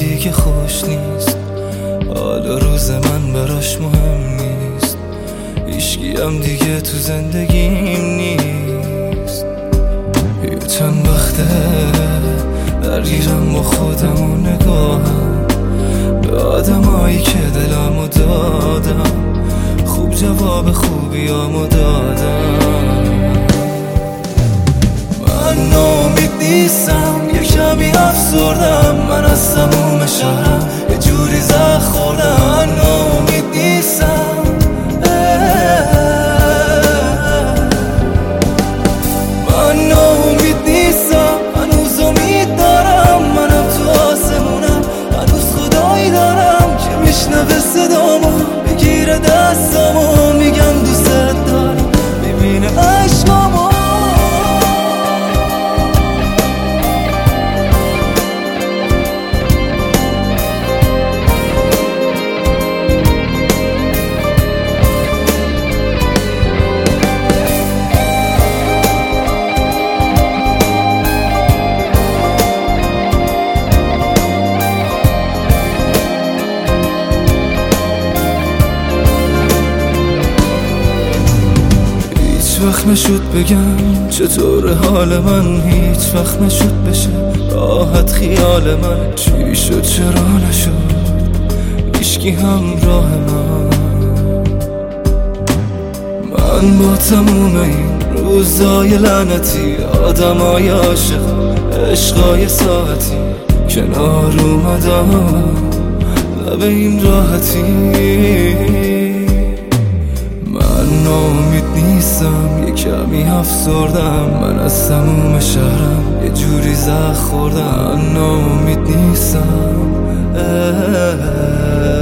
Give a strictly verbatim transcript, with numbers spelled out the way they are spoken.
دیگه خوش نیست، حالا روز من براش مهم نیست، هیچکی هم دیگه تو زندگیم نیست. یه چند وقته درگیرم با خودم و نگاهم به آدمایی که دلمو دادم، خوب جواب خوبیامو دادم. من ناامید نیستم، یه کمی افسردم، من از تموم شهرم یه جوری زخ خوردم. من ناامید نیستم، من ناامید نیستم، هنوز امید دارم، منم تو آسمونم، هنوز خدایی دارم که میشنوه صدامو، بگیره دستامو، میگم دوست دارم، میبینه عشقامو. هیچ وقت نشد بگم چطور حال من، هیچ وقت نشد بشه راحت خیال من. چی شد چرا نشد هیچکی همراه من؟ من با تموم این روزای لعنتی، آدمای عاشق، عشقای ساعتی، کنار اومدم لب این راحتی. من ناامید نیستم، یه کمی افسردم، من از تموم شهرم یه جوری زخ خوردم. من ناامید نیستم.